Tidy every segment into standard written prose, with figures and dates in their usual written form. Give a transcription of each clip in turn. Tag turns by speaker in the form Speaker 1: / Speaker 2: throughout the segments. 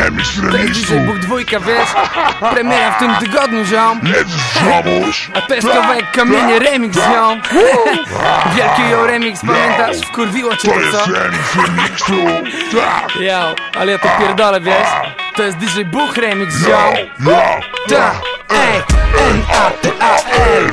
Speaker 1: remix
Speaker 2: To jest dzisiaj Bóg dwójka, wiesz? Premiera w tym tygodniu, ziom.
Speaker 1: Jedziesz, ziomuś.
Speaker 2: A to jest kawałek Kamienie remix, ziom. Wielki ją remix, pamiętasz? Wkurwiło cię
Speaker 1: To
Speaker 2: to,
Speaker 1: jest
Speaker 2: co?
Speaker 1: remiksu, tak.
Speaker 2: Yo, ale ja to pierdolę, wiesz? To jest DJ Bóg remix, ziom. Tak, ej, N-A-T-A-L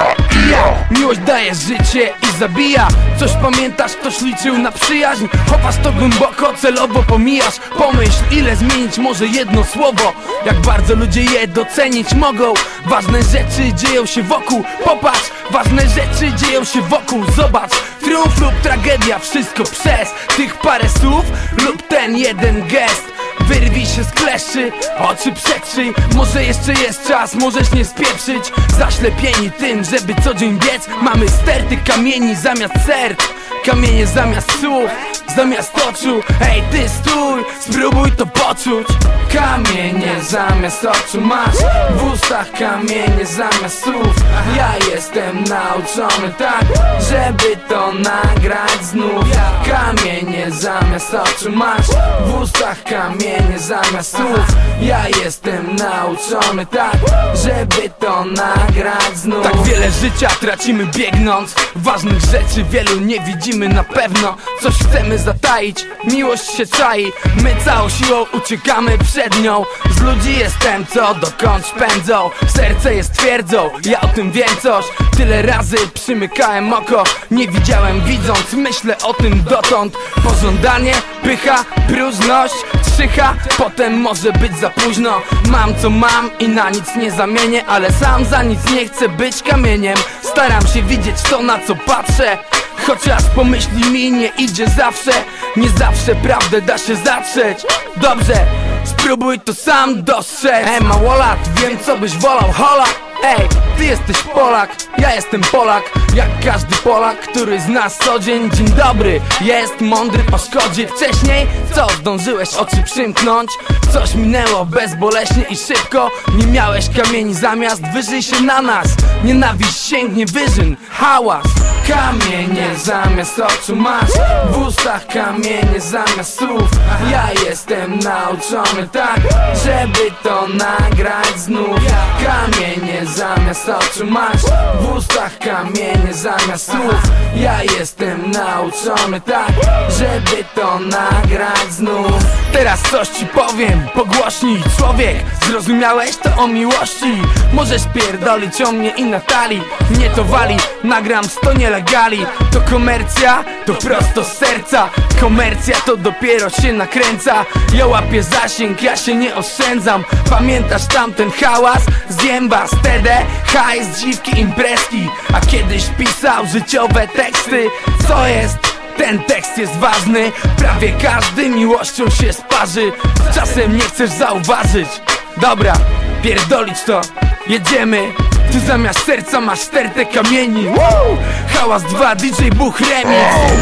Speaker 2: Miłość daje życie i zabija. Coś pamiętasz, ktoś liczył na przyjaźń. Chowasz to głęboko, celowo pomijasz. Pomyśl, ile zmienić może jedno słowo. Jak bardzo ludzie je docenić mogą. Ważne rzeczy dzieją się wokół. Popatrz, ważne rzeczy dzieją się wokół. Zobacz, triumf lub tragedia, wszystko przez tych parę słów lub ten jeden gest. Wyrwij się z kleszczy, oczy przetrzyj. Może jeszcze jest czas, możesz nie spieprzyć. Zaślepieni tym, żeby co dzień biec. Mamy sterty kamieni zamiast serc, kamienie zamiast słów, zamiast oczu. Ej ty stój, spróbuj to poczuć. Kamienie zamiast oczu masz, w ustach kamienie zamiast słów. Ja jestem nauczony tak, żeby to nagrać znów. Kamienie zamiast oczu masz, w ustach kamienie zamiast słów. Ja jestem nauczony tak, żeby to nagrać znów. Tak wiele życia tracimy biegnąc, ważnych rzeczy wielu nie widzimy na pewno. Coś chcemy zataić, miłość się czai. My całą siłą uciekamy przed nią. Z ludzi jestem, co dokąd pędzą. Serce jest twierdzą, ja o tym wiem coś. Tyle razy przymykałem oko, nie widziałem widząc. Myślę o tym dotąd. Pożądanie, pycha, próżność, trzycha, potem może być za późno. Mam co mam i na nic nie zamienię, ale sam za nic nie chcę być kamieniem. Staram się widzieć to, na co patrzę, chociaż pomyśli mi nie idzie zawsze. Nie zawsze prawdę da się zatrzeć. Dobrze, spróbuj to sam dostrzec. Ej małolat, wiem co byś wolał, hola. Ej, ty jesteś Polak, ja jestem Polak. Jak każdy Polak, który z nas co dzień. Dzień dobry, jest mądry po szkodzie. Wcześniej, co zdążyłeś oczy przymknąć? Coś minęło bezboleśnie i szybko. Nie miałeś kamieni zamiast, wyżyj się na nas. Nienawiść sięgnie wyżyn, hałas. Kamienie zamiast oczu masz, w ustach kamienie zamiast słów. Ja jestem nauczony tak, żeby to nagrać znów. Kamienie zamiast oczu masz, w ustach kamienie zamiast słów. Ja jestem nauczony tak, żeby to nagrać znów. Teraz coś ci powiem, pogłośnij człowiek. Zrozumiałeś to o miłości. Możesz pierdolić o mnie i Natalii. Mnie to wali, nagram 100 nielegali. To komercja, to prosto z serca. Komercja to dopiero się nakręca. Ja łapię zasięg, ja się nie oszczędzam. Pamiętasz tamten hałas? Zjem was, TD, hajs, dziwki, imprezki. A kiedyś pisał życiowe teksty. Co jest? Ten tekst jest ważny. Prawie każdy miłością się sparzy. Czasem nie chcesz zauważyć. Dobra, pierdolić to, jedziemy. Ty zamiast serca masz stertę kamieni. Woo! Hałas 2, DJ Bóg remix.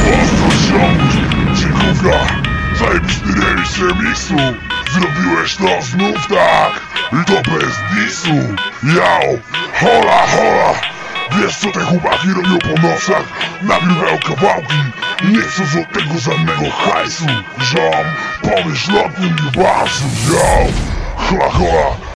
Speaker 1: Dziękuję, zajebisty remix remiksu. Zrobiłeś to znów tak, i to bez disu. Yo, hola, hola. Wiesz co te chłopaki robią po nocach? Nagrywają kawałki i nie chcą z tego żadnego hajsu. Ziom, pomyśl o tym, nie basu. Yo, hola, hola.